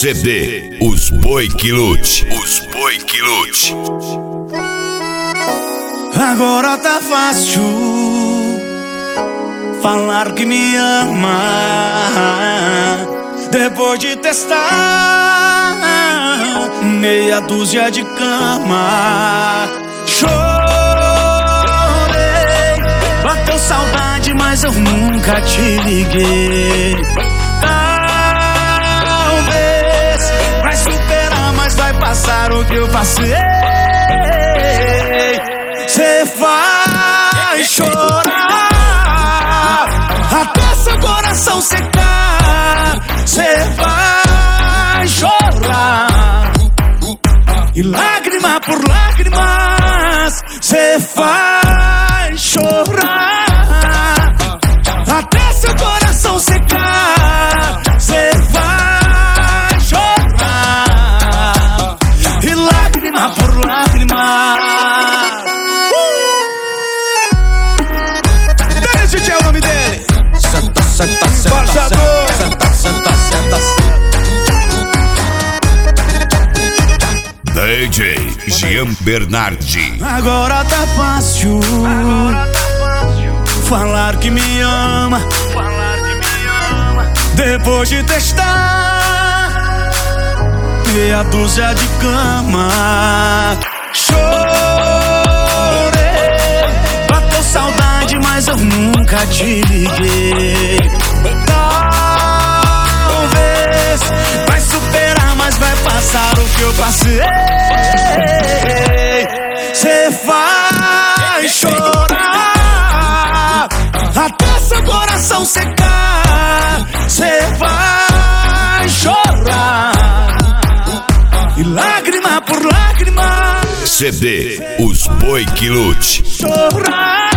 CD Os Boi que Lute. Os Boi que Lute. Agora tá fácil falar que me ama, depois de testar meia dúzia de cama. Chorei, bateu saudade, mas eu nunca te liguei. Talvez vai superar, mas vai passar o que eu passei. Cê vai chorar até seu coração secar. Cê vai chorar e lágrima por lágrimas. Cê vai chorar até seu coração secar. Cê vai chorar e lágrima por lágrima. Esse é o nome dele. Senta, senta, senta, senta, senta, senta. DJ Jean Bernardi. Agora tá fácil falar que me ama, depois de testar meia dúzia de cama. Chorei, bateu saudade, mas eu nunca te liguei. Talvez vai superar, mas vai passar o que eu passei. Cê vai chorar até seu coração secar. Cê vai chorar e lágrima por lágrima. CD Os Boi que Lute. Chorar